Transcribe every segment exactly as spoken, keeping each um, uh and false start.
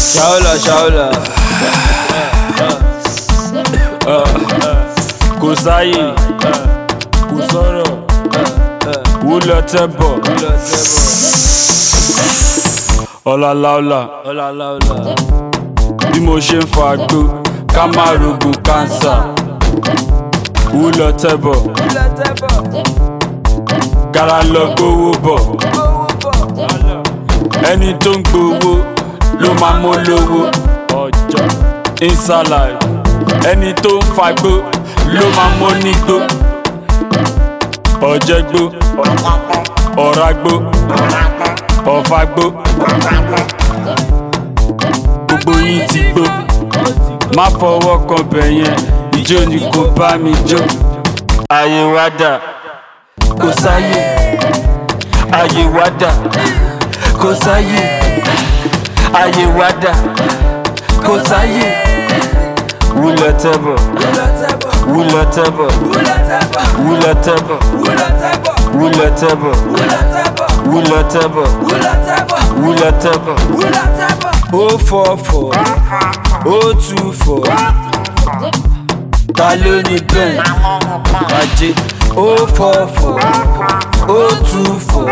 Shaola, Shaola. Kò sáyè, kò sọ̀rọ̀, wú lọ tẹ́bọ̀. Ọ̀làlàọ̀là, bí mo ṣe ń fa àgbo, ká má rogun kánsà. Wú lọ tẹ́bọ̀, kára lọ gbówó bọ̀. Ẹni tó ń gbowó ló máa mú lówó. Inside ẹni tó ń fagbó ló máa mú nígbó. Ọ̀jẹ̀gbó, ọ̀ràgbó, ọ̀fàgbó, gbogbo yín ti gbó. Má fọwọ́ kan bẹ̀ yẹn, ijó ni kò bá mi jó. Ayé wa dà, kò sáyé. Ayé wa dà, kò sáyé. Ayé wa dà, kò sáyé. Wú lọ tẹ́bọ̀, wú lọ tẹ́bọ̀, wú lọ tẹ́bọ̀, wú lọ tẹ́bọ̀, wú lọ tẹ́bọ̀, wú lọ tẹ́bọ̀. O four four, O two four, ta ló ní bẹ́ẹ̀? Ajé. O four four, O two four,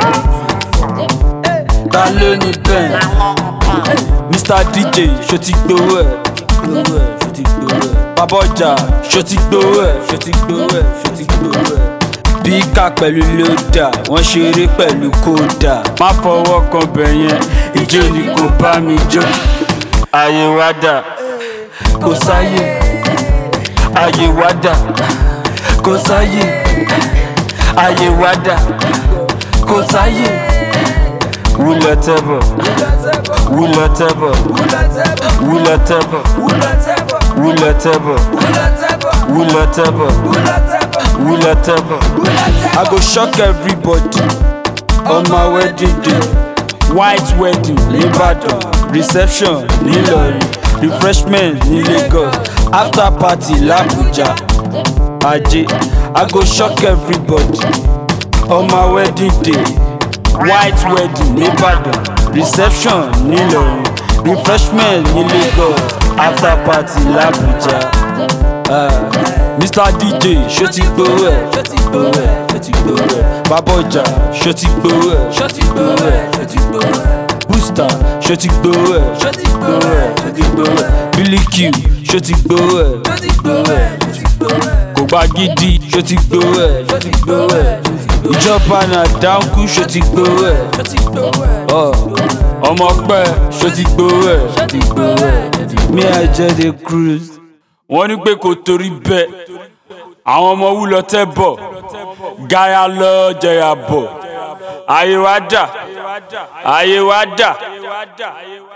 ta ló ní bẹ́ẹ̀? Mister D J, ṣó ti gbowó ẹ̀? Ṣó ti gbowó ẹ̀? Bàbá ọjà, ṣó ti gbowó ẹ̀? Ṣó ti gbowó ẹ̀? Ṣó ti gbowó ẹ̀? Bíkà pẹ̀lú lódà, wọ́n ṣeré pẹ̀lú kódà. Má fọwọ́ kan bẹ̀ yẹn, ijó ni kò bá mi jó. Ayé wa dà, kò sáyé. Ayé wa dà, kò sáyé. Ayé wa dà, kò sáyé. Wú lọ tẹ́bọ̀, wú lọ tẹ́bọ̀, wú lọ tẹ́bọ̀, wú lọ tẹ́bọ̀, wú lọ tẹ́bọ̀, wú lọ tẹ́bọ̀. I go shock everybody on my wedding day. White wedding l'Ibadan, reception n'Ilorin, refreshment ní Lagos, after party l'Abuja. Ajé, I go shock everybody on my wedding day. White wedding l'Ibadan, reception n'Ilorin, refreshment ní Lagos, after party l'Abuja. Uh, Mister D J, ṣó ti gbowó ẹ̀? Ṣó ti gbowó ẹ̀? Ṣó ti gbowó ẹ̀? Bàbá ọjà, ṣó ti gbowó ẹ̀? Ṣó ti gbowó ẹ̀? Ṣó ti gbowó ẹ̀? Booster, ṣó ti gbowó ẹ̀? Ṣó ti gbowó ẹ̀? Ṣó ti gbowó ẹ̀? Billy Q, ṣó ti gbowó ẹ̀? Ṣó ti gbowó ẹ̀? Ṣó ti gbowó ẹ̀? Kò gba gidi, ṣó ti gbowó ẹ̀? Ṣó ti gbowó ẹ̀? Ìjọba náà dáńkú, ṣó ti gbowó ẹ̀? Ṣó ti gbowó ẹ̀? Ọmọ pẹ́, ṣó ti gbowó ẹ̀? Ṣó ti gbowó ẹ̀? Me I just dey cruise. Wọ́n ní pé kò torí bẹ́ẹ̀, àwọn ọmọ wú lọ tẹ́ bọ̀, gáyà lọ jẹyà bọ̀. Ayé wa dà, ayé wa dà.